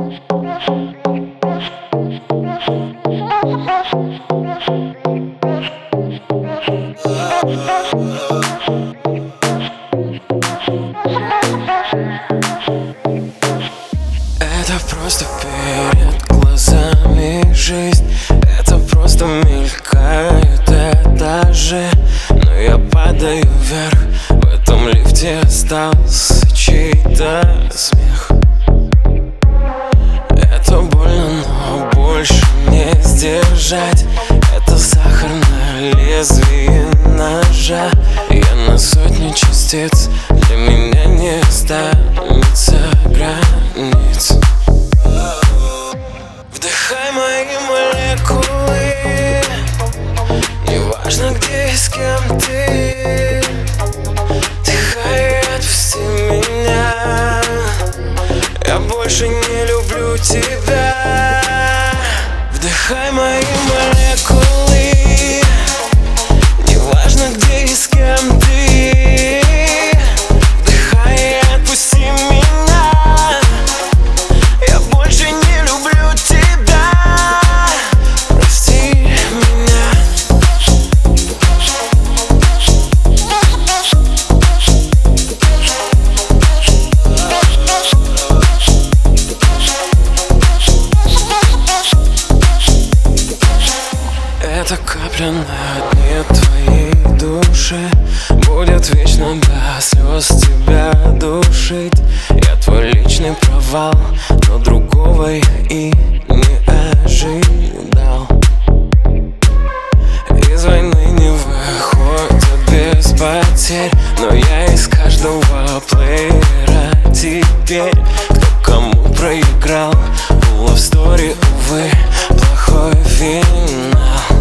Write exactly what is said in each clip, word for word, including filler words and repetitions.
Это просто перед глазами жизнь, это просто мелькает этажи. Но я падаю вверх, в этом лифте остался чей-то смех. Это больно, но больше не сдержать. Это сахар на лезвие ножа. Я на сотни частиц, для меня не останется границ. Вдыхай мои молекулы, неважно где и с кем ты. Вдыхай и отпусти меня, я больше не люблю тебя. Вдыхай мои молекулы, неважно где и с кем ты. Вдыхай и отпусти меня, я больше не люблю тебя. Прости меня. Эта капля на дне твоей души будет вечно до слез тебя душить. Я твой личный провал, но другого я и не ожидал. Из войны не выходят без потерь, но я из каждого плеера теперь. Кто кому проиграл, у love story, увы, плохой финал.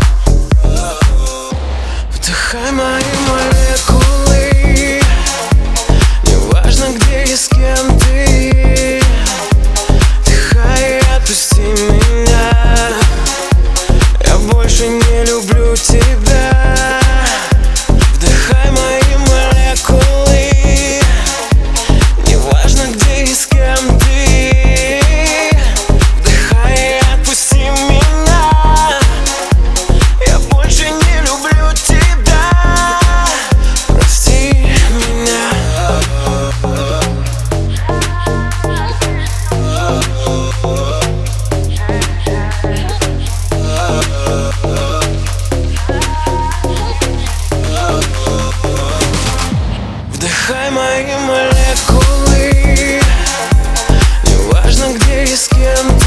Вдыхай мои молекулы, неважно где и с кем ты. Вдыхай и отпусти меня, я больше не люблю тебя. Вдыхай мои молекулы, неважно где и с кем ты. Вдыхай и отпусти меня, я больше не люблю тебя. Вдыхай мои молекулы, неважно где и с кем.